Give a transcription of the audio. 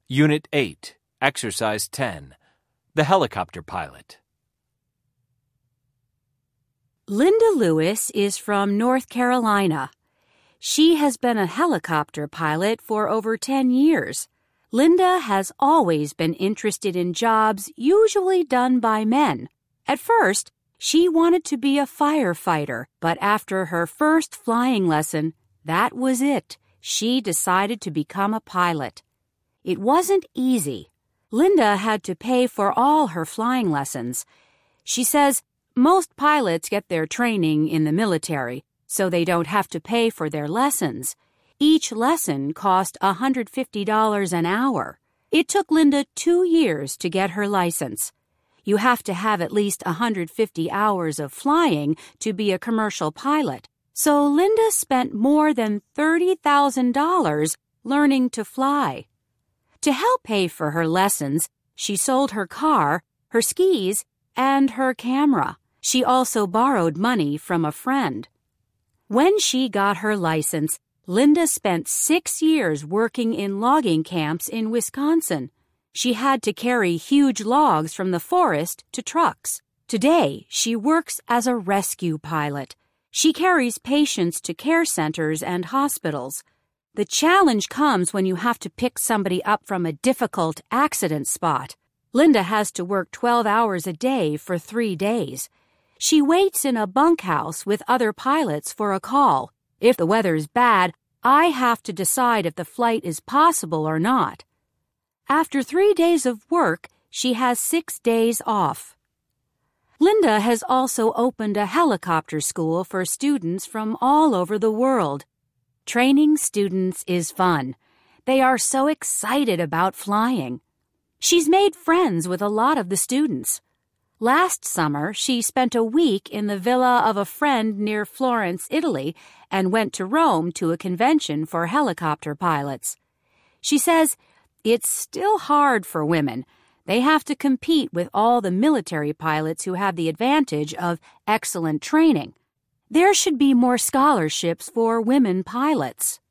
Unit 8, Exercise 10. The Helicopter Pilot. Linda Lewis is from North Carolina. She has been a helicopter pilot for over 10 years. Linda has always been interested in jobs usually done by men. At first, she wanted to be a firefighter, but after her first flying lesson, that was it. She decided to become a pilot. It wasn't easy. Linda had to pay for all her flying lessons. She says most pilots get their training in the military, so they don't have to pay for their lessons. Each lesson cost $150 an hour. It took Linda 2 years to get her license. You have to have at least 150 hours of flying to be a commercial pilot. So Linda spent more than $30,000 learning to fly. To help pay for her lessons, she sold her car, her skis, and her camera. She also borrowed money from a friend. When she got her license, Linda spent 6 years working in logging camps in Wisconsin. She had to carry huge logs from the forest to trucks. Today, she works as a rescue pilot. She carries patients to care centers and hospitals. The challenge comes when you have to pick somebody up from a difficult accident spot. Linda has to work 12 hours a day for 3 days. She waits in a bunkhouse with other pilots for a call. If the weather's bad, I have to decide if the flight is possible or not. After 3 days of work, she has 6 days off. Linda has also opened a helicopter school for students from all over the world. Training students is fun. They are so excited about flying. She's made friends with a lot of the students. Last summer, she spent a week in the villa of a friend near Florence, Italy, and went to Rome to a convention for helicopter pilots. She says, "It's still hard for women. They have to compete with all the military pilots who have the advantage of excellent training. There should be more scholarships for women pilots."